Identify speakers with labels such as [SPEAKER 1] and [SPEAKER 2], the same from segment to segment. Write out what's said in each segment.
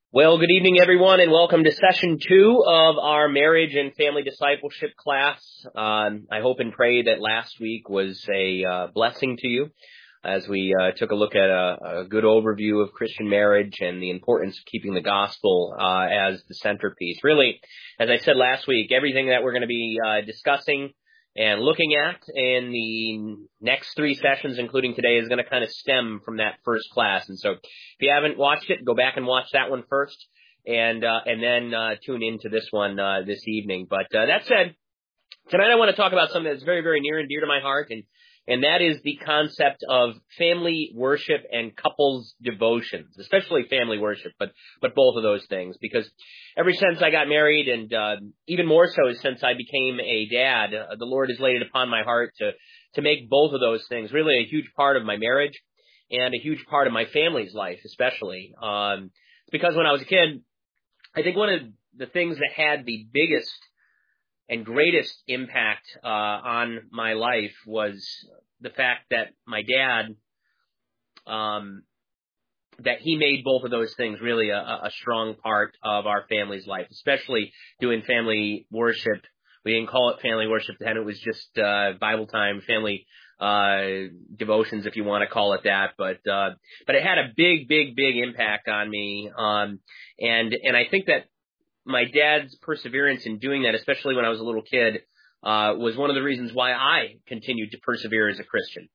[SPEAKER 1] Well, good evening, everyone, and welcome to session 2 of our marriage and family discipleship class. I hope and pray that last week was a blessing to you as we took a look at a good overview of Christian marriage and the importance of keeping the gospel as the centerpiece. Really, as I said last week, everything that we're going to be discussing and looking at in the next 3 sessions, including today, is going to kind of stem from that first class. And so if you haven't watched it, go back and watch that one first and then tune into this one this evening. But that said, tonight I want to talk about something that's very, very near and dear to my heart, and that is the concept of family worship and couples devotions, especially family worship, but both of those things, because ever since I got married and even more so since I became a dad, the Lord has laid it upon my heart to make both of those things really a huge part of my marriage and a huge part of my family's life, especially. Because when I was a kid, I think one of the things that had the biggest and greatest impact on my life was the fact that my dad, that he made both of those things really a strong part of our family's life, especially doing family worship. We didn't call it family worship then. It was just Bible time, family devotions, if you want to call it that. But it had a big impact on me. And I think that my dad's perseverance in doing that, especially when I was a little kid, was one of the reasons why I continued to persevere as a Christian.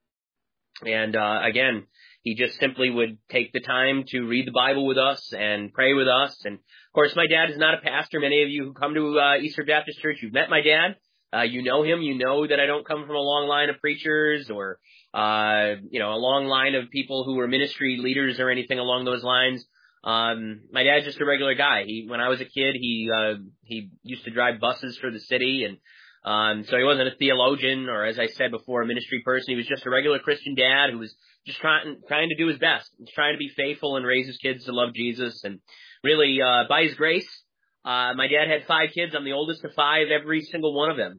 [SPEAKER 1] And again, he just simply would take the time to read the Bible with us and pray with us. And of course, my dad is not a pastor. Many of you who come to Eastern Baptist Church, you've met my dad. You know him. You know that I don't come from a long line of preachers or a long line of people who were ministry leaders or anything along those lines. My dad's just a regular guy. When I was a kid, he used to drive buses for the city, and so he wasn't a theologian or, as I said before, a ministry person. He was just a regular Christian dad who was just trying to do his best. He was trying to be faithful and raise his kids to love Jesus. And really, by his grace, my dad had 5 kids. I'm the oldest of 5. Every single one of them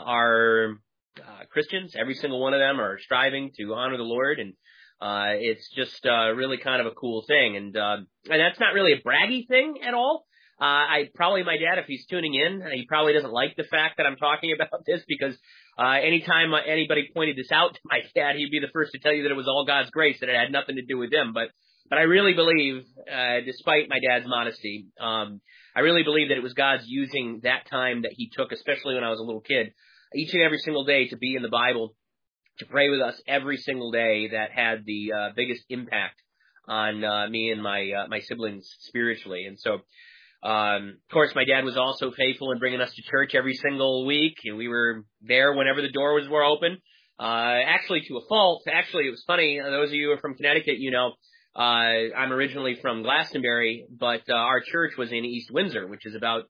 [SPEAKER 1] are Christians. Every single one of them are striving to honor the Lord, and it's just really kind of a cool thing. And that's not really a braggy thing at all. My dad, if he's tuning in, he probably doesn't like the fact that I'm talking about this, because anytime anybody pointed this out to my dad, he'd be the first to tell you that it was all God's grace, that it had nothing to do with him. But I really believe, despite my dad's modesty, I really believe that it was God's using that time that he took, especially when I was a little kid, each and every single day to be in the Bible, to pray with us every single day, that had the biggest impact on me and my siblings spiritually. And so, of course, my dad was also faithful in bringing us to church every single week, and we were there whenever the doors were open. Actually, to a fault. Actually, it was funny. Those of you who are from Connecticut, I'm originally from Glastonbury, but our church was in East Windsor, which is about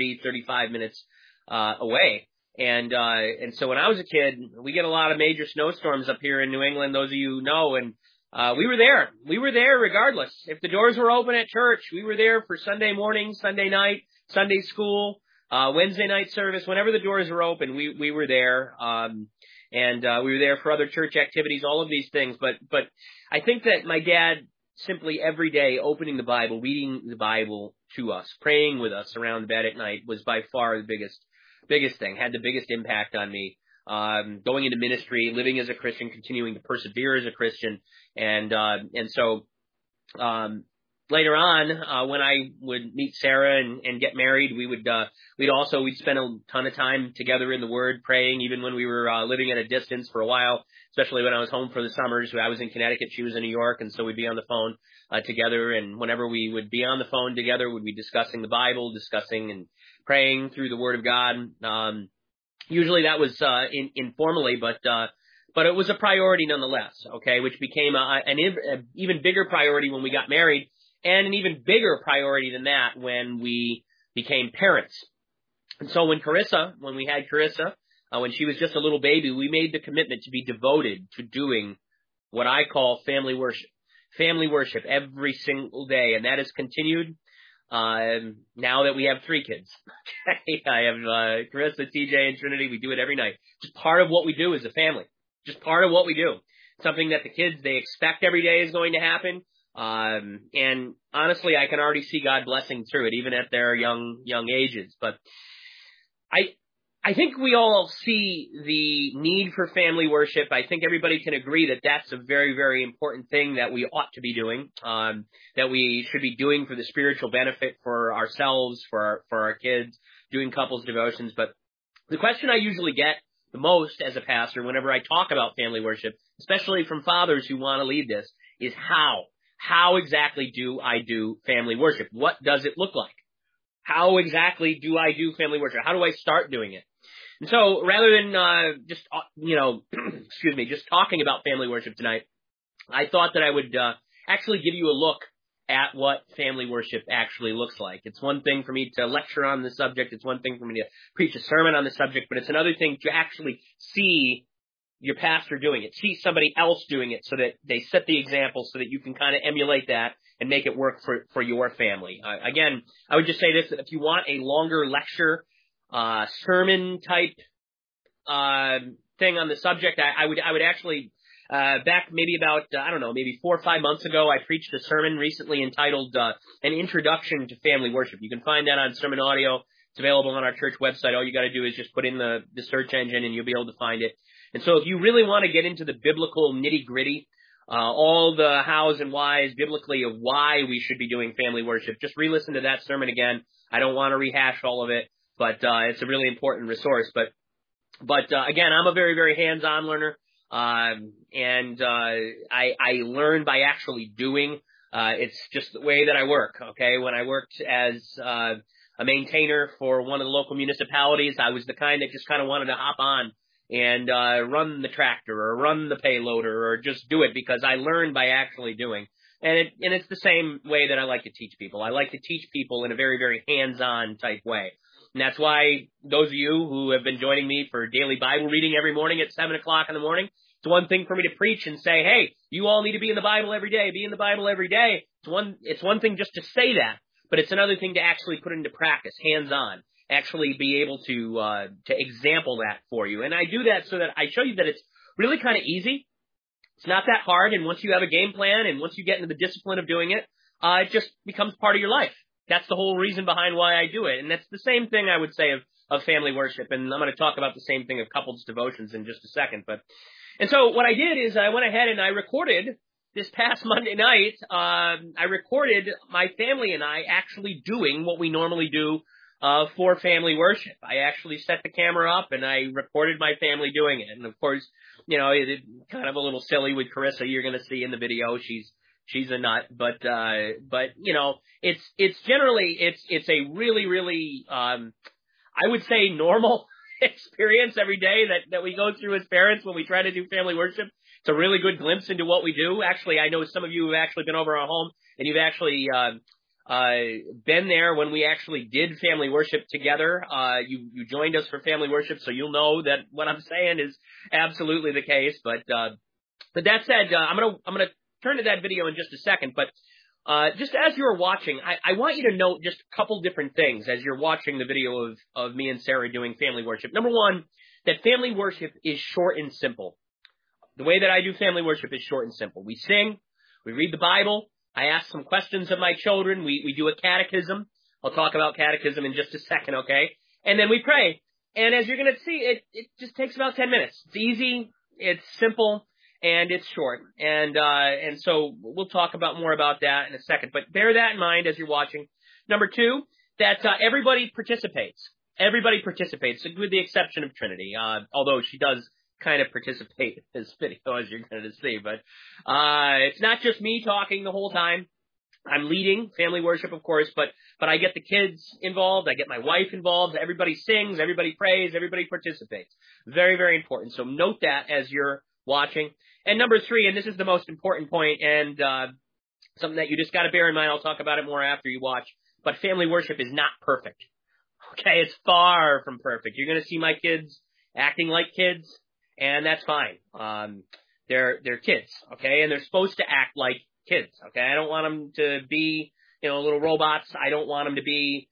[SPEAKER 1] 35 minutes away. And so when I was a kid, we get a lot of major snowstorms up here in New England, those of you who know, and we were there. We were there regardless. If the doors were open at church, we were there for Sunday morning, Sunday night, Sunday school, Wednesday night service. Whenever the doors were open, we were there. And we were there for other church activities, all of these things. But I think that my dad simply every day opening the Bible, reading the Bible to us, praying with us around the bed at night was by far the biggest thing, had the biggest impact on me. Going into ministry, living as a Christian, continuing to persevere as a Christian. And so, later on, when I would meet Sarah and get married, we'd spend a ton of time together in the Word, praying, even when we were living at a distance for a while, especially when I was home for the summers. I was in Connecticut, she was in New York, and so we'd be on the phone together. And whenever we would be on the phone together, we'd be discussing the Bible, discussing and praying through the Word of God. Usually that was informally, but it was a priority nonetheless, okay, which became an even bigger priority when we got married, and an even bigger priority than that when we became parents. And so when we had Carissa, when she was just a little baby, we made the commitment to be devoted to doing what I call family worship every single day, and that has continued now that we have 3 kids. I have Carissa, TJ, and Trinity. We do it every night. Just part of what we do as a family. Just part of what we do. Something that the kids, they expect every day is going to happen. And honestly, I can already see God blessing through it, even at their young ages. But I think we all see the need for family worship. I think everybody can agree that that's a very, very important thing that we ought to be doing, that we should be doing for the spiritual benefit for ourselves, for our kids, doing couples devotions. But the question I usually get the most as a pastor whenever I talk about family worship, especially from fathers who want to lead this, is how? How exactly do I do family worship? What does it look like? How exactly do I do family worship? How do I start doing it? And so rather than just just talking about family worship tonight, I thought that I would actually give you a look at what family worship actually looks like. It's one thing for me to lecture on the subject. It's one thing for me to preach a sermon on the subject, but it's another thing to actually see your pastor doing it, see somebody else doing it so that they set the example so that you can kind of emulate that and make it work for your family. Again, I would just say this, that if you want a longer lecture, sermon type, thing on the subject, I would actually, back maybe about, maybe 4 or 5 months ago, I preached a sermon recently entitled, An Introduction to Family Worship. You can find that on Sermon Audio. It's available on our church website. All you got to do is just put in the search engine and you'll be able to find it. And so if you really want to get into the biblical nitty-gritty, all the hows and whys biblically of why we should be doing family worship, just re-listen to that sermon again. I don't want to rehash all of it, but it's a really important resource. But again, I'm a very, very hands-on learner, and I learn by actually doing. It's just the way that I work. Okay, when I worked as a maintainer for one of the local municipalities, I was the kind that just kind of wanted to hop on and run the tractor or run the payloader or just do it because I learned by actually doing. And it's the same way that I like to teach people. I like to teach people in a very, very hands-on type way. And that's why those of you who have been joining me for daily Bible reading every morning at 7 o'clock in the morning, it's one thing for me to preach and say, hey, you all need to be in the Bible every day, be in the Bible every day. It's one thing just to say that, but it's another thing to actually put into practice, hands-on, actually be able to example that for you. And I do that so that I show you that it's really kind of easy. It's not that hard. And once you have a game plan and once you get into the discipline of doing it, it just becomes part of your life. That's the whole reason behind why I do it. And that's the same thing I would say of family worship. And I'm going to talk about the same thing of couples devotions in just a second. And so what I did is I went ahead and I recorded this past Monday night. I recorded my family and I actually doing what we normally do for family worship. I actually set the camera up and I recorded my family doing it. And of course, it kind of a little silly with Carissa. You're going to see in the video, she's a nut, but it's generally, it's a really, really, I would say normal experience every day that we go through as parents when we try to do family worship. It's a really good glimpse into what we do. Actually, I know some of you have actually been over our home and you've actually, been there when we actually did family worship together. You joined us for family worship, so you'll know that what I'm saying is absolutely the case. But that said, I'm gonna turn to that video in just a second. But just as you're watching, I want you to note just a couple different things as you're watching the video of me and Sarah doing family worship. Number one, that family worship is short and simple. The way that I do family worship is short and simple. We sing, we read the Bible. I ask some questions of my children. We do a catechism. I'll talk about catechism in just a second, okay? And then we pray. And as you're going to see, it just takes about 10 minutes. It's easy, it's simple, and it's short. And so we'll talk about more about that in a second. But bear that in mind as you're watching. Number two, that everybody participates. Everybody participates, with the exception of Trinity, although she does kind of participate in this video, as you're going to see. But it's not just me talking the whole time. I'm leading family worship, of course, but I get the kids involved. I get my wife involved. Everybody sings. Everybody prays. Everybody participates. Very, very important. So note that as you're watching. And number three, and this is the most important point, and something that you just got to bear in mind. I'll talk about it more after you watch. But family worship is not perfect. Okay, it's far from perfect. You're going to see my kids acting like kids. And that's fine. They're kids, okay? And they're supposed to act like kids, okay? I don't want them to be, little robots. I don't want them to be,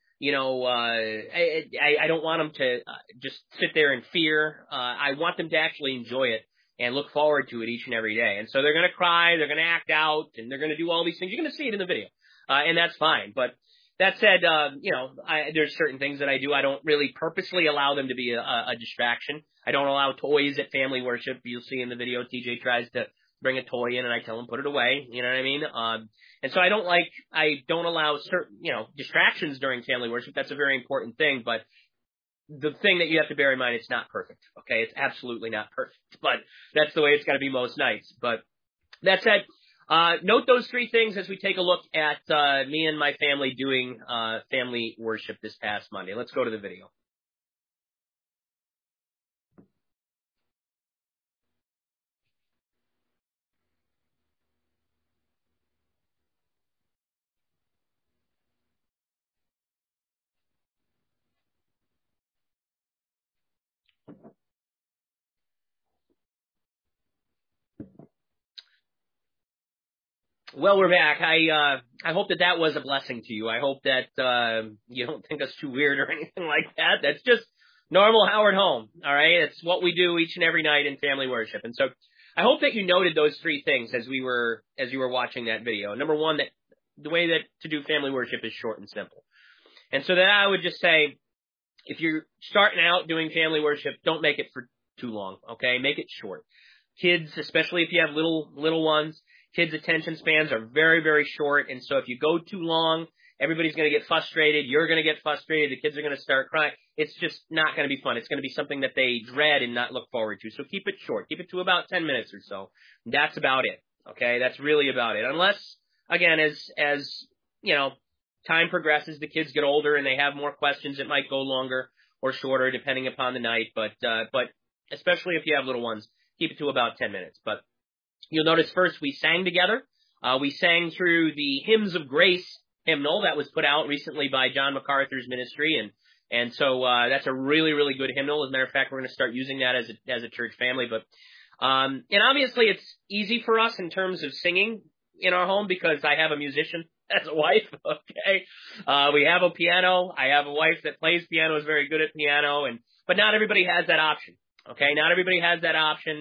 [SPEAKER 1] I don't want them to just sit there in fear. I want them to actually enjoy it and look forward to it each and every day. And so they're going to cry, they're going to act out, and they're going to do all these things. You're going to see it in the video. And that's fine. But that said, there's certain things that I do. I don't really purposely allow them to be a distraction. I don't allow toys at family worship. You'll see in the video, TJ tries to bring a toy in and I tell him put it away. You know what I mean? And so I don't allow certain, distractions during family worship. That's a very important thing. But the thing that you have to bear in mind, it's not perfect. Okay. It's absolutely not perfect, but that's the way it's got to be most nights. But that said, note those three things as we take a look at me and my family doing family worship this past Monday. Let's go to the video. Well, we're back. I hope that was a blessing to you. I hope that you don't think us too weird or anything like that. That's just normal Howard Home. All right, it's what we do each and every night in family worship. And so I hope that you noted those three things as you were watching that video. Number one, that the way that to do family worship is short and simple. And so then I would just say, if you're starting out doing family worship, don't make it for too long. Okay, make it short. Kids, especially if you have little ones. Kids' attention spans are very, very short, and so if you go too long, everybody's going to get frustrated. You're going to get frustrated. The kids are going to start crying. It's just not going to be fun. It's going to be something that they dread and not look forward to. So keep it short. Keep it to about 10 minutes or so. That's about it. Okay, that's really about it. Unless, again, as time progresses, the kids get older and they have more questions. It might go longer or shorter depending upon the night. But especially if you have little ones, keep it to about 10 minutes. But you'll notice first we sang together. We sang through the Hymns of Grace hymnal that was put out recently by John MacArthur's ministry, and so that's a really, really good hymnal. As a matter of fact, we're going to start using that as a church family. But and obviously it's easy for us in terms of singing in our home because I have a musician as a wife. Okay, we have a piano. I have a wife that plays piano, is very good at piano, but not everybody has that option. Okay, not everybody has that option,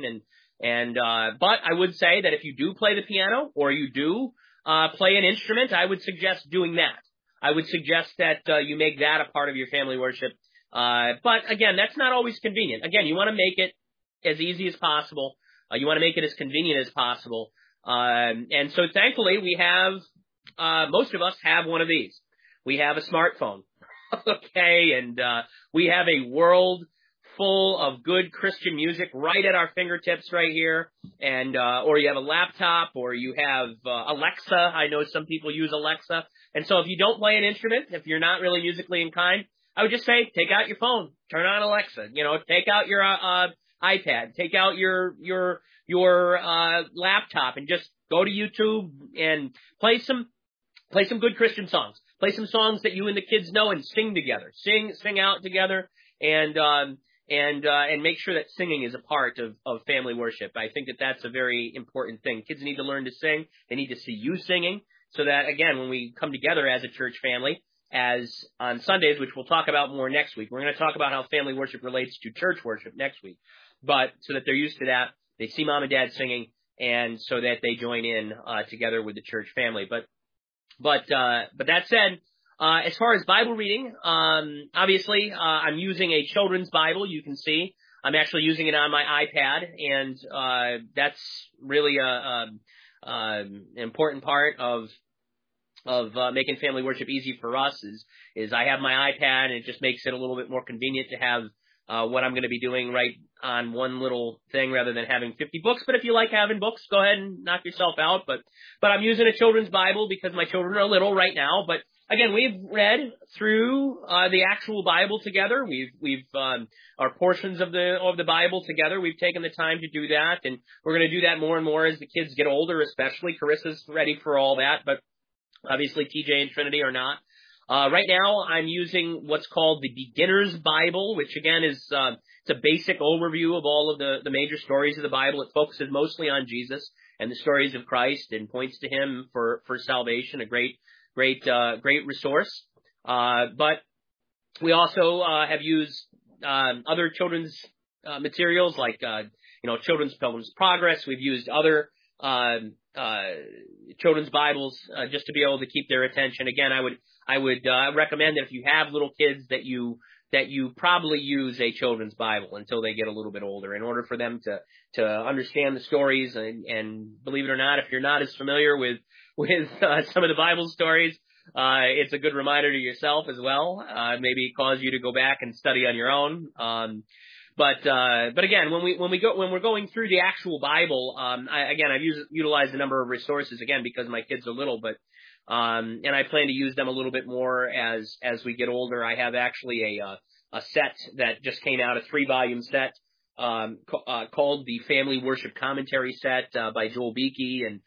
[SPEAKER 1] but I would say that if you do play the piano or you do play an instrument, I would suggest doing that. I would suggest that you make that a part of your family worship. But again, that's not always convenient. Again, you want to make it as easy as possible. You want to make it as convenient as possible. And so thankfully we have, most of us have one of these. We have a smartphone. Okay. And we have a world full of good Christian music right at our fingertips right here. And, or you have a laptop or you have, Alexa. I know some people use Alexa. And so if you don't play an instrument, if you're not really musically inclined, I would just say, take out your phone, turn on Alexa, take out your, iPad, take out your laptop and just go to YouTube and play some good Christian songs. Play some songs that you and the kids know and sing together. Sing out together and make sure that singing is a part of family worship. I think that that's a very important thing. Kids need to learn to sing. They need to see you singing so that, again, when we come together as a church family, as on Sundays, which we'll talk about more next week, we're going to talk about how family worship relates to church worship next week. But so that they're used to that, they see mom and dad singing, and so that they join in together with the church family. But that said, as far as Bible reading, obviously, I'm using a children's Bible. You can see I'm actually using it on my iPad, and that's really an important part of making family worship easy for us. Is I have my iPad, and it just makes it a little bit more convenient to have what I'm going to be doing right on one little thing rather than having 50 books. But if you like having books, go ahead and knock yourself out. But I'm using a children's Bible because my children are little right now. But again, we've read through the actual Bible together. We've our portions of the Bible together. We've taken the time to do that, and we're going to do that more and more as the kids get older. Especially Carissa's ready for all that, but obviously TJ and Trinity are not. Right now, I'm using what's called the Beginner's Bible, which again is it's a basic overview of all of the major stories of the Bible. It focuses mostly on Jesus and the stories of Christ and points to Him for salvation. A great resource. But we also have used other children's materials like Children's Pilgrim's Progress. We've used other children's Bibles just to be able to keep their attention. Again, I would recommend that if you have little kids that you probably use a children's Bible until they get a little bit older in order for them to understand the stories. And believe it or not, if you're not as familiar with some of the Bible stories, it's a good reminder to yourself as well. Maybe cause you to go back and study on your own. But again, when we're going through the actual Bible, I've utilized a number of resources again because my kids are little, but and I plan to use them a little bit more as we get older. I have actually a set that just came out, a 3-volume set, called the Family Worship Commentary Set, by Joel Beakey and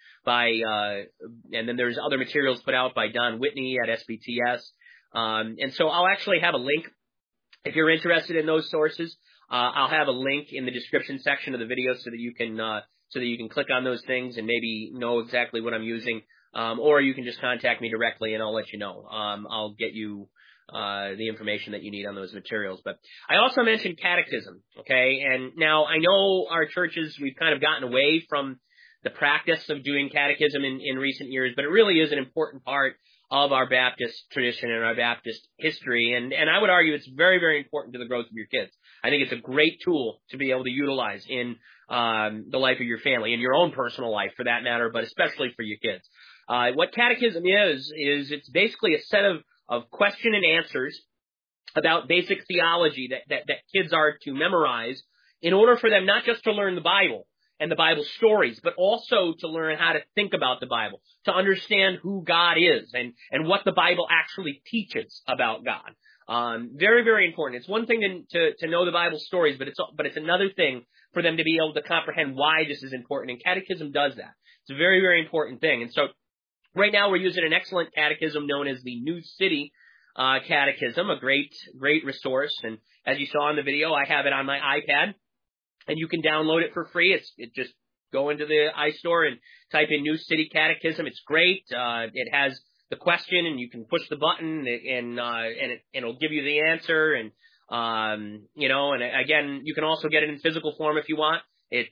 [SPEAKER 1] then there's other materials put out by Don Whitney at SBTS. And so I'll actually have a link if you're interested in those sources. I'll have a link in the description section of the video so that you can click on those things and maybe know exactly what I'm using. Or you can just contact me directly and I'll let you know. I'll get you the information that you need on those materials. But I also mentioned catechism, okay? And now I know our churches, we've kind of gotten away from the practice of doing catechism in recent years, but it really is an important part of our Baptist tradition and our Baptist history. And I would argue it's very, very important to the growth of your kids. I think it's a great tool to be able to utilize in the life of your family, in your own personal life for that matter, but especially for your kids. What catechism is it's basically a set of question and answers about basic theology that kids are to memorize in order for them not just to learn the Bible and the Bible stories, but also to learn how to think about the Bible, to understand who God is and what the Bible actually teaches about God. Very, very important. It's one thing to know the Bible stories, but it's another thing for them to be able to comprehend why this is important. And catechism does that. It's a very, very important thing. And so right now we're using an excellent catechism known as the New City Catechism, a great resource. And as you saw in the video, I have it on my iPad. And you can download it for free. It just go into the iStore and type in New City Catechism. It's great. It has the question, and you can push the button, and it'll give you the answer. And and again, you can also get it in physical form if you want.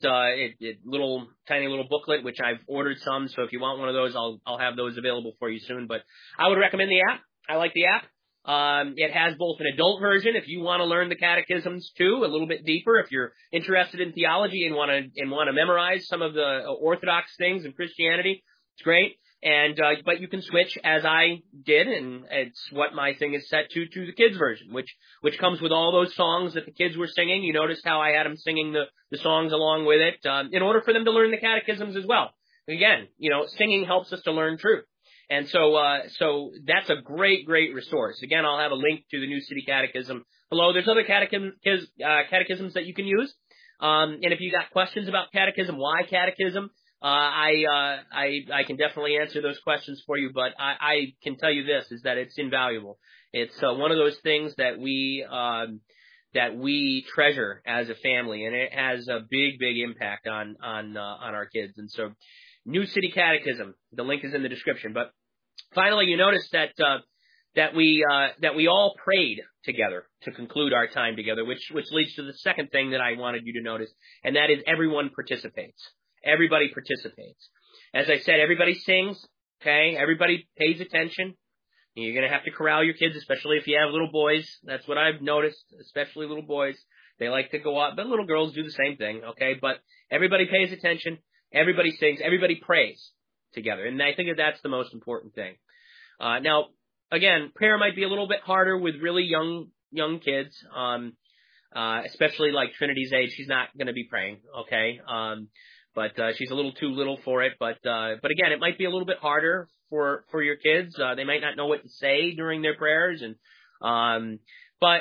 [SPEAKER 1] Tiny little booklet, which I've ordered some. So if you want one of those, I'll have those available for you soon. But I would recommend the app. I like the app. It has both an adult version if you want to learn the catechisms too, a little bit deeper if you're interested in theology and want to memorize some of the orthodox things in Christianity. It's great. And but you can switch as I did, and it's what my thing is set to the kids version, which comes with all those songs that the kids were singing. You noticed how I had them singing the songs along with it, in order for them to learn the catechisms as well. Again, singing helps us to learn truth. And so that's a great resource. Again, I'll have a link to the New City Catechism below. There's other catechisms that you can use. And if you got questions about catechism, why catechism, I can definitely answer those questions for you. But I can tell you this, is that it's invaluable. It's one of those things that we treasure as a family, and it has a big impact on our kids. And so, New City Catechism. The link is in the description. But finally, you notice that we all prayed together to conclude our time together, which leads to the second thing that I wanted you to notice, and that is everyone participates. Everybody participates. As I said, everybody sings. Okay, everybody pays attention. You're going to have to corral your kids, especially if you have little boys. That's what I've noticed, especially little boys. They like to go out, but little girls do the same thing. Okay, but everybody pays attention. Everybody sings, everybody prays together. And I think that's the most important thing. Now, again, prayer might be a little bit harder with really young kids, especially like Trinity's age. She's not going to be praying, okay? But she's a little too little for it. But again, it might be a little bit harder for your kids. They might not know what to say during their prayers. But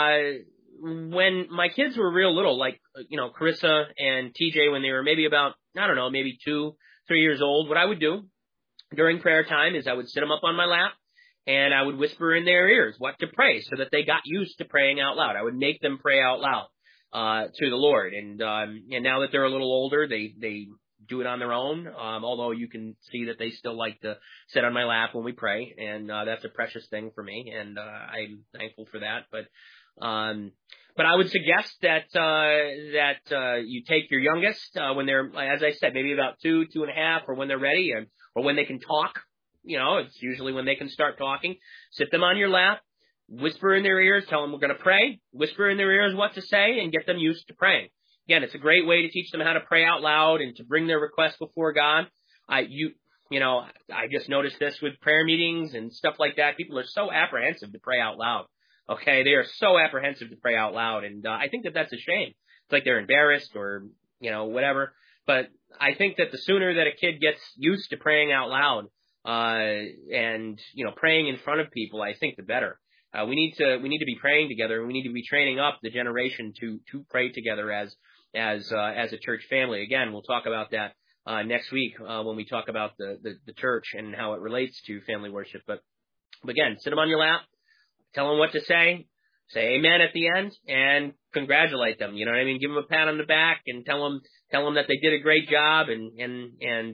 [SPEAKER 1] when my kids were real little, like, Carissa and TJ, when they were maybe about, maybe 2-3 years old, what I would do during prayer time is I would sit them up on my lap and I would whisper in their ears what to pray so that they got used to praying out loud. I would make them pray out loud to the Lord. And now that they're a little older, they do it on their own, although you can see that they still like to sit on my lap when we pray, and that's a precious thing for me, and I'm thankful for that. But But I would suggest that you take your youngest when they're, as I said, maybe about 2.5, or when they're ready, or when they can talk. It's usually when they can start talking. Sit them on your lap, whisper in their ears, tell them we're going to pray, whisper in their ears what to say, and get them used to praying. Again, it's a great way to teach them how to pray out loud and to bring their requests before God. I just noticed this with prayer meetings and stuff like that. People are so apprehensive to pray out loud. Okay, they are so apprehensive to pray out loud, and I think that that's a shame. It's like they're embarrassed or, whatever. But I think that the sooner that a kid gets used to praying out loud, and praying in front of people, I think the better. We need to be praying together. We need to be training up the generation to pray together as a church family. Again, we'll talk about that next week when we talk about the church and how it relates to family worship. But again, sit them on your lap. Tell them what to say amen at the end, and congratulate them. You know what I mean? Give them a pat on the back and tell them that they did a great job, and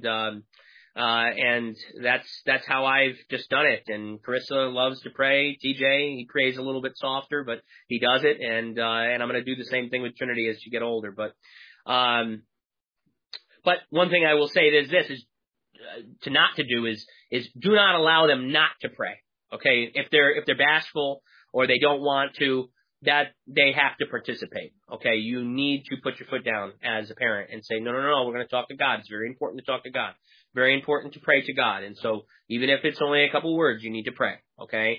[SPEAKER 1] that's how I've just done it. And Carissa loves to pray. TJ, he prays a little bit softer, but he does it, and I'm going to do the same thing with Trinity as she get older. But one thing I will say is this: to not to do is do not allow them not to pray. Okay, if they're bashful or they don't want to, that they have to participate. Okay, you need to put your foot down as a parent and say, no, we're going to talk to God. It's very important to talk to God. Very important to pray to God. And so even if it's only a couple words, you need to pray. Okay,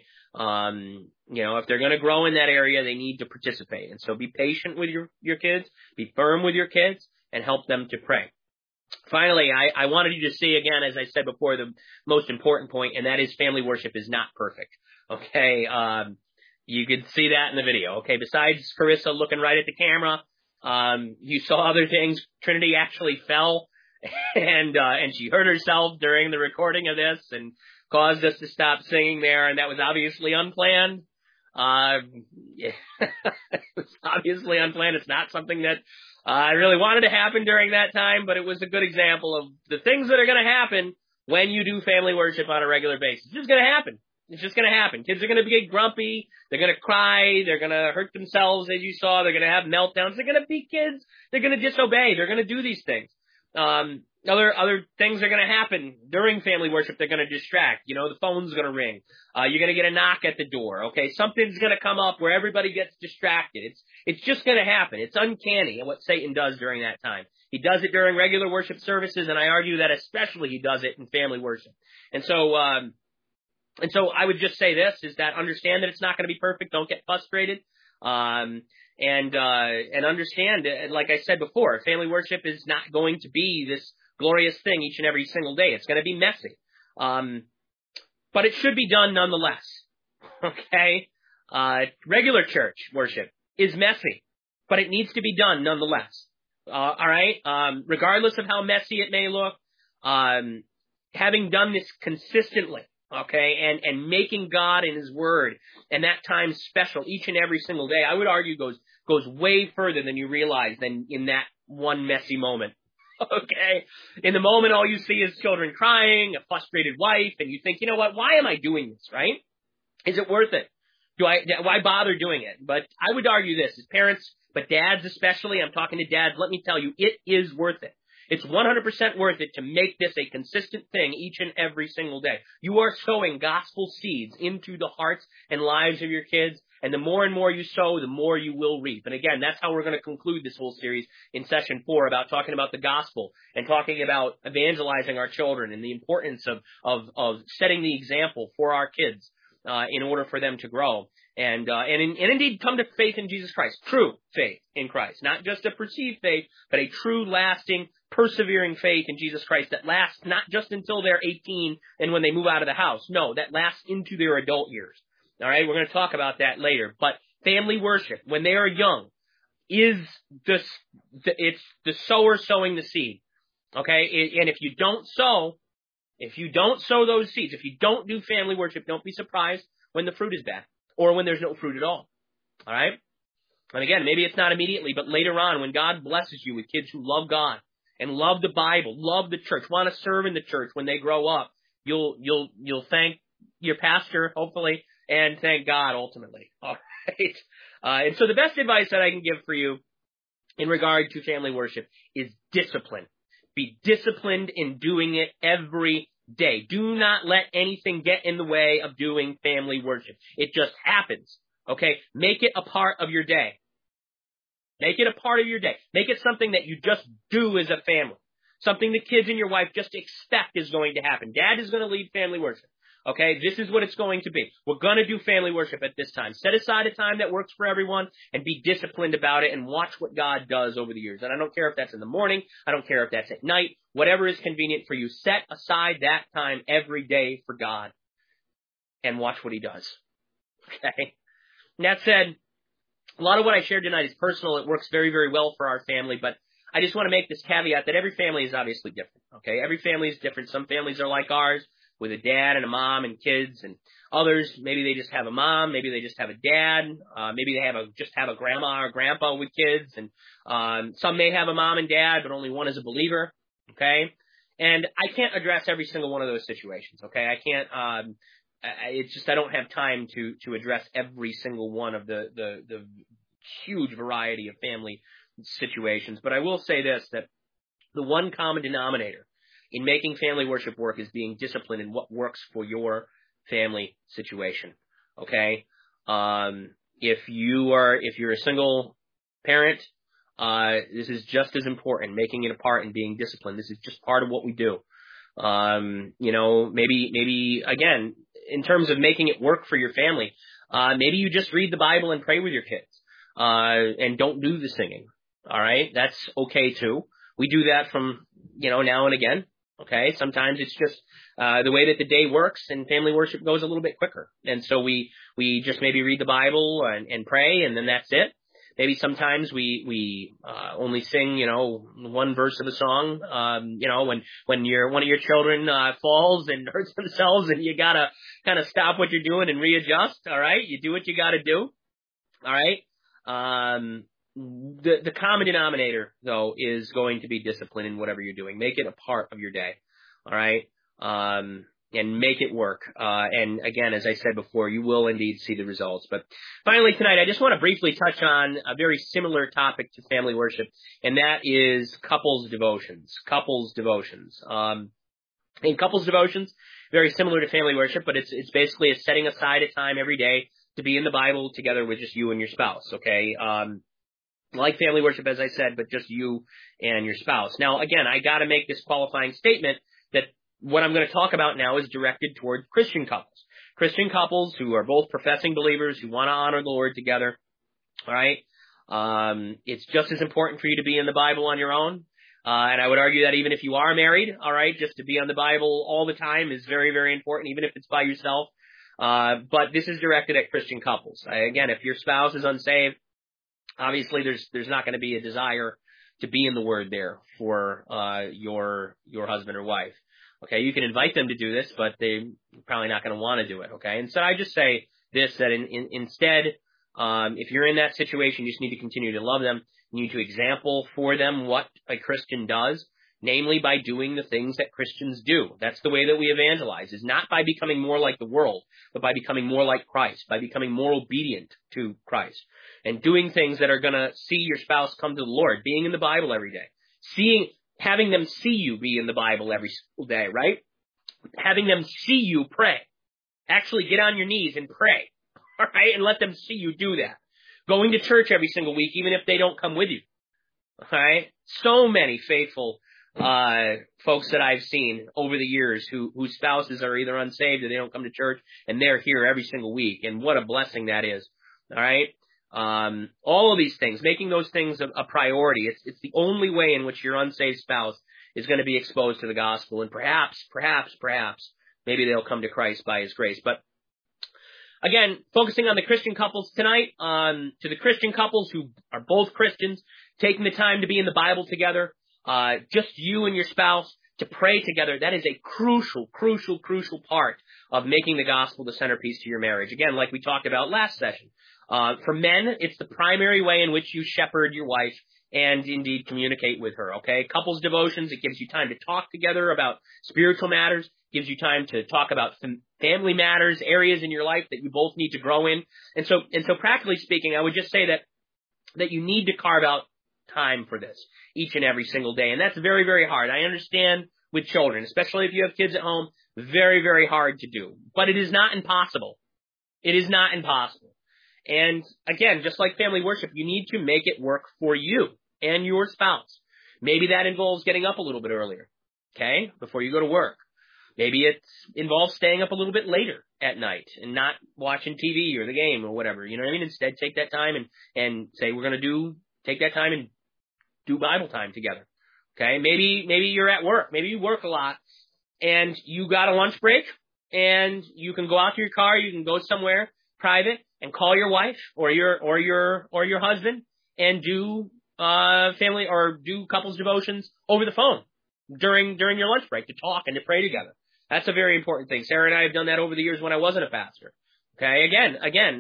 [SPEAKER 1] if they're going to grow in that area, they need to participate. And so be patient with your kids, be firm with your kids, and help them to pray. Finally, I wanted you to see, again, as I said before, the most important point, and that is family worship is not perfect. Okay, you could see that in the video. Okay, besides Carissa looking right at the camera, you saw other things. Trinity actually fell, and she hurt herself during the recording of this and caused us to stop singing there, and that was obviously unplanned. It was obviously unplanned. It's not something that I really wanted to happen during that time, but it was a good example of the things that are going to happen when you do family worship on a regular basis. It's just going to happen. It's just going to happen. Kids are going to get grumpy. They're going to cry. They're going to hurt themselves, as you saw. They're going to have meltdowns. They're going to be kids. They're going to disobey. They're going to do these things. Other things are going to happen during family worship. They're going to distract. The phone's going to ring. You're going to get a knock at the door. Okay, something's going to come up where everybody gets distracted. It's just going to happen. It's uncanny what Satan does during that time. He does it during regular worship services, and I argue that especially he does it in family worship. And so I would just say this, is that understand that it's not going to be perfect. Don't get frustrated. And understand, like I said before, family worship is not going to be this glorious thing each and every single day. It's going to be messy. But it should be done nonetheless. Okay? Regular church worship is messy, but it needs to be done nonetheless. All right? Regardless of how messy it may look, having done this consistently, okay, and making God and His Word and that time special each and every single day, I would argue goes way further than you realize than in that one messy moment. Okay? In the moment, all you see is children crying, a frustrated wife, and you think, you know what, why am I doing this, right? Is it worth it? Why bother doing it? But I would argue this, as parents, but dads especially, I'm talking to dads, let me tell you, it is worth it. It's 100% worth it to make this a consistent thing each and every single day. You are sowing gospel seeds into the hearts and lives of your kids, and the more and more you sow, the more you will reap. And again, that's how we're going to conclude this whole series in session 4, about talking about the gospel and talking about evangelizing our children and the importance of setting the example for our kids in order for them to grow. And indeed come to faith in Jesus Christ. True faith in Christ. Not just a perceived faith, but a true, lasting, persevering faith in Jesus Christ that lasts not just until they're 18 and when they move out of the house. No, that lasts into their adult years. All right, we're going to talk about that later. But family worship, when they are young, is it's the sower sowing the seed. Okay, and if you don't sow those seeds, if you don't do family worship, don't be surprised when the fruit is bad or when there's no fruit at all. All right, and again, maybe it's not immediately, but later on, when God blesses you with kids who love God and love the Bible, love the church, want to serve in the church when they grow up, you'll thank your pastor, hopefully, and thank God ultimately. All And so the best advice that I can give for you in regard to family worship is discipline. Be disciplined in doing it every day. Do not let anything get in the way of doing family worship. It just happens. Okay? Make it a part of your day. Make it a part of your day. Make it something that you just do as a family. Something the kids and your wife just expect is going to happen. Dad is going to lead family worship. Okay, this is what it's going to be. We're going to do family worship at this time. Set aside a time that works for everyone and be disciplined about it and watch what God does over the years. And I don't care if that's in the morning. I don't care if that's at night. Whatever is convenient for you. Set aside that time every day for God and watch what he does. Okay? And that said, a lot of what I shared tonight is personal. It works very, very well for our family, but I just want to make this caveat that every family is obviously different. Okay? Every family is different. Some families are like ours, with a dad and a mom and kids, and others, maybe they just have a mom, maybe they just have a dad, maybe they just have a grandma or grandpa with kids, and some may have a mom and dad, but only one is a believer, okay? And I can't address every single one of those situations, okay? I can't, it's just I don't have time to address every single one of the huge variety of family situations, but I will say this, that the one common denominator in making family worship work is being disciplined in what works for your family situation. Okay? If you're a single parent, this is just as important, making it a part and being disciplined. This is just part of what we do. Maybe again, in terms of making it work for your family, maybe you just read the Bible and pray with your kids, and don't do the singing. All right? That's okay too. We do that from, now and again. Okay, sometimes it's just the way that the day works, and family worship goes a little bit quicker. And so we just maybe read the Bible and pray, and then that's it. Maybe sometimes we only sing, one verse of a song. When one of your children falls and hurts themselves, and you gotta kind of stop what you're doing and readjust. All right, you do what you gotta do. All right. The common denominator, though, is going to be discipline in whatever you're doing. Make it a part of your day, all right? And make it work. And again, as I said before, you will indeed see the results. But finally tonight, I just want to briefly touch on a very similar topic to family worship, and that is couples devotions. In couples devotions, very similar to family worship, but it's basically a setting aside a time every day to be in the Bible together with just you and your spouse, okay? Like family worship, as I said, but just you and your spouse. Now, again, I got to make this qualifying statement that what I'm going to talk about now is directed toward Christian couples who are both professing believers who want to honor the Lord together. All right. It's just as important for you to be in the Bible on your own. And I would argue that even if you are married, all right, just to be on the Bible all the time is very, very important, even if it's by yourself. But this is directed at Christian couples. Again, if your spouse is unsaved, obviously there's not going to be a desire to be in the Word there for your husband or wife. Okay, you can invite them to do this, but they're probably not going to want to do it. Okay, and so I just say this, that instead, if you're in that situation, you just need to continue to love them. You need to example for them what a Christian does, namely by doing the things that Christians do. That's the way that we evangelize, is not by becoming more like the world, but by becoming more like Christ, by becoming more obedient to Christ, and doing things that are going to see your spouse come to the Lord, being in the Bible every day, having them see you be in the Bible every single day, right? Having them see you pray. Actually get on your knees and pray, all right? And let them see you do that. Going to church every single week, even if they don't come with you, all right? So many faithful folks that I've seen over the years whose spouses are either unsaved or they don't come to church, and they're here every single week. And what a blessing that is. All right. All of these things, making those things a priority. It's the only way in which your unsaved spouse is going to be exposed to the gospel. And perhaps, maybe they'll come to Christ by his grace. But again, focusing on the Christian couples tonight, to the Christian couples who are both Christians, taking the time to be in the Bible together, just you and your spouse to pray together, that is a crucial part of making the gospel the centerpiece to your marriage. Again, like we talked about last session. For men, it's the primary way in which you shepherd your wife and indeed communicate with her, okay? Couples devotions, it gives you time to talk together about spiritual matters, gives you time to talk about family matters, areas in your life that you both need to grow in. And so practically speaking, I would just say that you need to carve out time for this each and every single day. And that's very, very hard. I understand with children, especially if you have kids at home, very, very hard to do. But it is not impossible. It is not impossible. And again, just like family worship, you need to make it work for you and your spouse. Maybe that involves getting up a little bit earlier, okay, before you go to work. Maybe it involves staying up a little bit later at night and not watching TV or the game or whatever. You know what I mean? Instead, take that time and say, we're going to take that time and do Bible time together. Okay? Maybe you're at work. Maybe you work a lot and you got a lunch break and you can go out to your car. You can go somewhere private and call your wife or your husband and do family or do couples devotions over the phone during your lunch break to talk and to pray together. That's a very important thing. Sarah and I have done that over the years when I wasn't a pastor. Okay, again,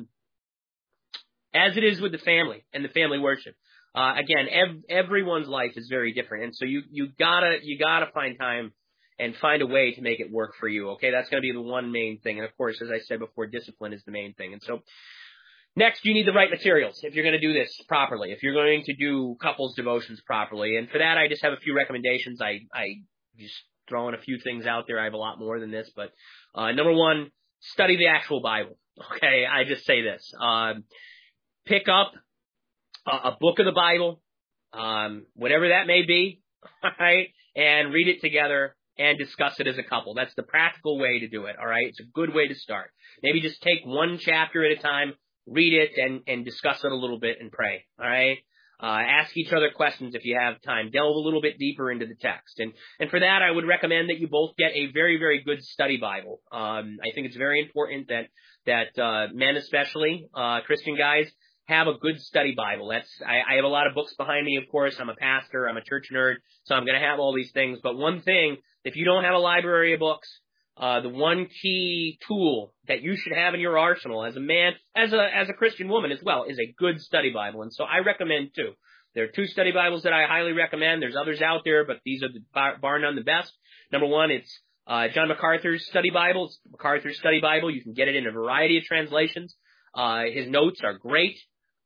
[SPEAKER 1] as it is with the family and the family worship. Again, everyone's life is very different, and so you gotta find time and find a way to make it work for you. Okay, that's going to be the one main thing, and of course, as I said before, discipline is the main thing. And so, next, you need the right materials if you're going to do this properly. If you're going to do couples devotions properly, and for that, I just have a few recommendations. I just throwing a few things out there. I have a lot more than this, but number one, study the actual Bible. Okay, I just say this. Pick up a book of the Bible, whatever that may be, right, and read it together and discuss it as a couple. That's the practical way to do it, all right? It's a good way to start. Maybe just take one chapter at a time, read it, and discuss it a little bit and pray, all right? Ask each other questions if you have time. Delve a little bit deeper into the text. And for that, I would recommend that you both get a very, very good study Bible. I think it's very important that men especially, Christian guys, have a good study Bible. I have a lot of books behind me, of course. I'm a pastor. I'm a church nerd. So I'm going to have all these things. But one thing, if you don't have a library of books, the one key tool that you should have in your arsenal as a man, as a Christian woman as well, is a good study Bible. And so I recommend two. There are two study Bibles that I highly recommend. There's others out there, but these are bar none the best. Number one, it's John MacArthur's study Bible. It's MacArthur's study Bible. You can get it in a variety of translations. His notes are great.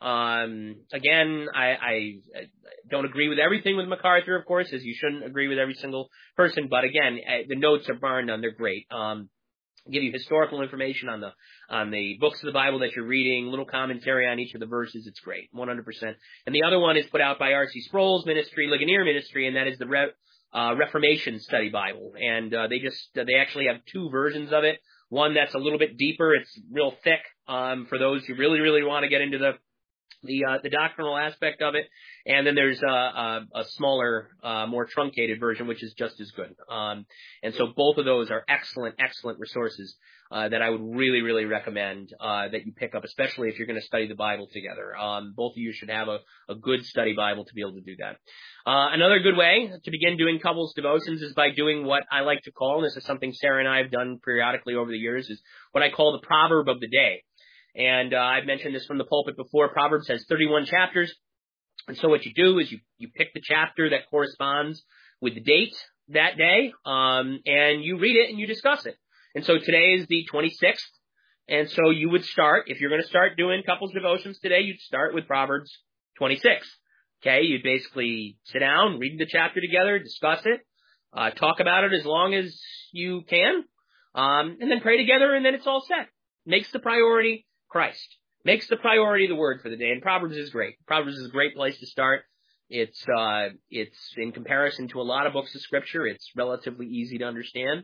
[SPEAKER 1] Again, I don't agree with everything with MacArthur, of course, as you shouldn't agree with every single person. But again, the notes are bar none. They're great. Give you historical information on the books of the Bible that you're reading, little commentary on each of the verses. It's great, 100%. And the other one is put out by R.C. Sproul's ministry, Ligonier Ministry, and that is the Reformation Study Bible. And they actually have two versions of it. One that's a little bit deeper. It's real thick for those who really, really want to get into the doctrinal aspect of it, and then there's a smaller, more truncated version, which is just as good. And so both of those are excellent resources that I would really, really recommend that you pick up, especially if you're going to study the Bible together. Both of you should have a good study Bible to be able to do that. Another good way to begin doing couples devotions is by doing what I like to call, and this is something Sarah and I have done periodically over the years, is what I call the proverb of the day. And I've mentioned this from the pulpit before. Proverbs has 31 chapters. And so what you do is you pick the chapter that corresponds with the date that day, and you read it and you discuss it. And so today is the 26th. And so you would start, if you're going to start doing couples devotions today, you'd start with Proverbs 26. Okay, you'd basically sit down, read the chapter together, discuss it, talk about it as long as you can, and then pray together, and then it's all set. Makes the priority Christ. Makes the priority the word for the day, and Proverbs is great. Proverbs is a great place to start. It's in comparison to a lot of books of Scripture, it's relatively easy to understand.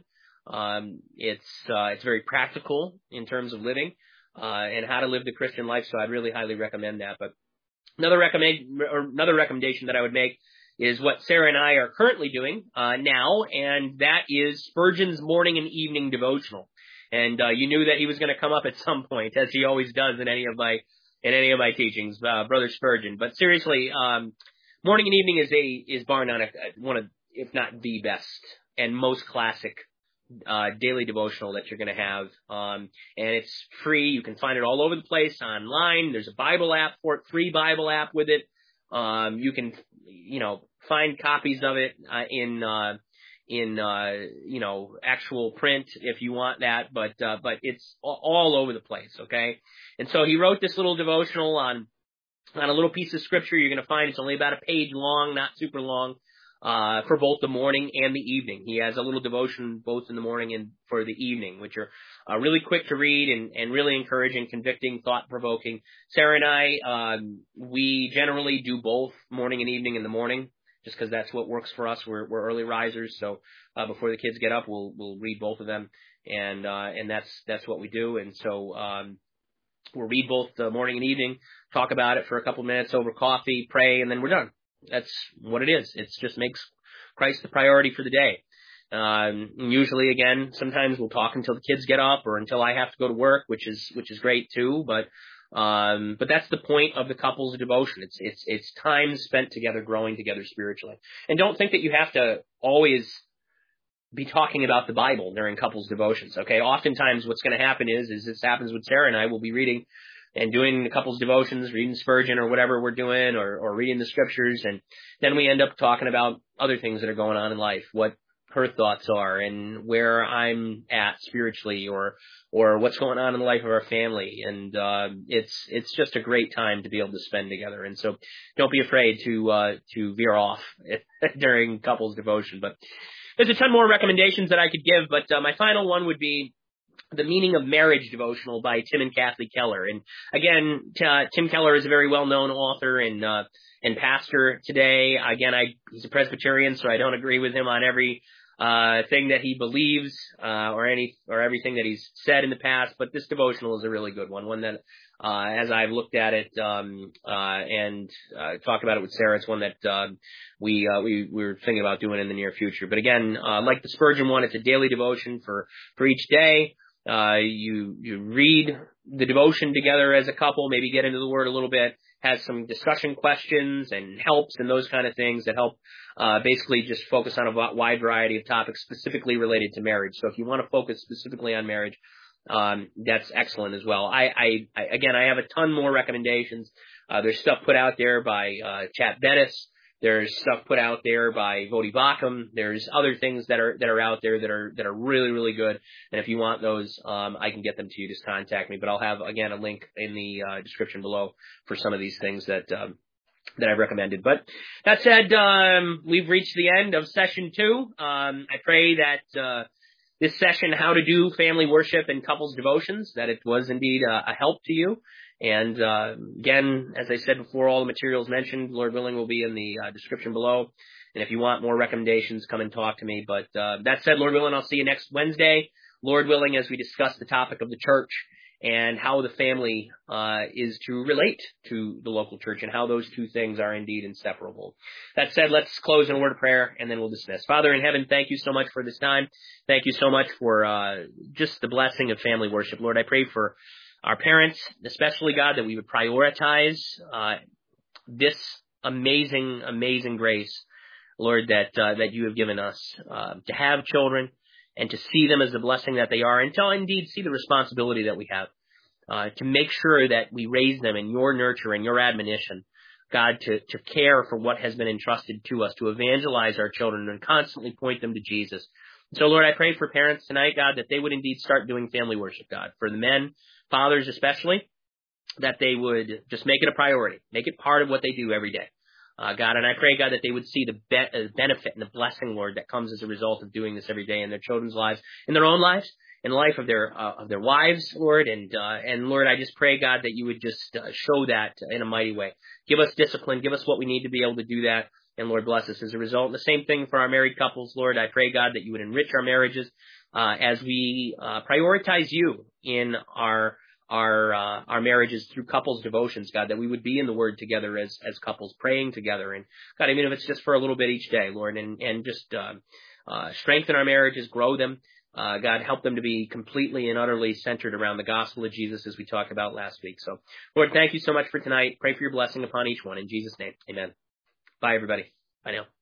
[SPEAKER 1] It's very practical in terms of living, and how to live the Christian life, so I'd really highly recommend that. But another recommendation that I would make is what Sarah and I are currently doing now, and that is Spurgeon's morning and evening devotional. And you knew that he was going to come up at some point, as he always does in any of my teachings, Brother Spurgeon. But seriously, morning and evening is bar none one of, if not the best and most classic daily devotional that you're going to have. And it's free. You can find it all over the place online. There's a Bible app for it, free Bible app with it. You can, find copies of it, in actual print if you want that, but it's all over the place. Okay. And so he wrote this little devotional on a little piece of scripture. You're going to find it's only about a page long, not super long, for both the morning and the evening. He has a little devotion both in the morning and for the evening, which are really quick to read and really encouraging, convicting, thought-provoking. Sarah and I, we generally do both morning and evening in the morning, just because that's what works for us. We're early risers, so before the kids get up, we'll read both of them, and that's what we do. And so we'll read both the morning and evening, talk about it for a couple minutes over coffee, pray, and then we're done. That's what it is. It just makes Christ the priority for the day. Usually, again, sometimes we'll talk until the kids get up or until I have to go to work, which is great too. But that's the point of the couple's devotion. It's time spent together, growing together spiritually. And don't think that you have to always be talking about the Bible during couples devotions. Okay. Oftentimes what's going to happen is this happens with Sarah and I. We'll be reading and doing the couples devotions, reading Spurgeon or whatever we're doing, or reading the scriptures. And then we end up talking about other things that are going on in life, what her thoughts are and where I'm at spiritually, or what's going on in the life of our family. And it's just a great time to be able to spend together. And so don't be afraid to veer off during couples devotion. But there's a ton more recommendations that I could give, but my final one would be The Meaning of Marriage devotional by Tim and Kathy Keller. And again, Tim Keller is a very well-known author and pastor today. Again, he's a Presbyterian, so I don't agree with him on every thing that he believes, or everything that he's said in the past, but this devotional is a really good one that, as I've looked at it, and talked about it with Sarah, it's one that, we're thinking about doing in the near future. But again, like the Spurgeon one, it's a daily devotion for each day. You read the devotion together as a couple, maybe get into the Word a little bit, has some discussion questions and helps and those kind of things that help basically just focus on a wide variety of topics specifically related to marriage. So if you want to focus specifically on marriage, that's excellent as well. I have a ton more recommendations. There's stuff put out there by Chap Bettis. There's stuff put out there by Vodi Bakum. There's other things that are out there that are really, really good. And if you want those, I can get them to you. Just contact me. But I'll have, again, a link in the description below for some of these things that I've recommended. But that said, we've reached the end of session 2. I pray that this session, How to Do Family Worship and Couples Devotions, that it was indeed a help to you. And again, as I said before, all the materials mentioned, Lord willing, will be in the description below. And if you want more recommendations, come and talk to me. But that said, Lord willing, I'll see you next Wednesday, Lord willing, as we discuss the topic of the church and how the family is to relate to the local church and how those two things are indeed inseparable. That said, let's close in a word of prayer and then we'll dismiss. Father in heaven, thank you so much for this time. Thank you so much for just the blessing of family worship. Lord, I pray for our parents, especially, God, that we would prioritize this amazing, amazing grace, Lord, that you have given us to have children and to see them as the blessing that they are, and to indeed see the responsibility that we have to make sure that we raise them in your nurture and your admonition, God, to care for what has been entrusted to us, to evangelize our children and constantly point them to Jesus. So, Lord, I pray for parents tonight, God, that they would indeed start doing family worship, God, for the men, fathers especially, that they would just make it a priority, make it part of what they do every day. God, and I pray, God, that they would see the benefit and the blessing, Lord, that comes as a result of doing this every day in their children's lives, in their own lives, in the life of their wives, Lord. And Lord, I just pray, God, that you would just show that in a mighty way. Give us discipline. Give us what we need to be able to do that. And Lord, bless us as a result. And the same thing for our married couples, Lord. I pray, God, that you would enrich our marriages as we prioritize you in our marriages through couples devotions, God, that we would be in the Word together as couples, praying together. And God, even if it's just for a little bit each day, Lord, and just strengthen our marriages, grow them. God, help them to be completely and utterly centered around the gospel of Jesus, as we talked about last week. So, Lord, thank you so much for tonight. Pray for your blessing upon each one. In Jesus' name, amen. Bye, everybody. Bye now.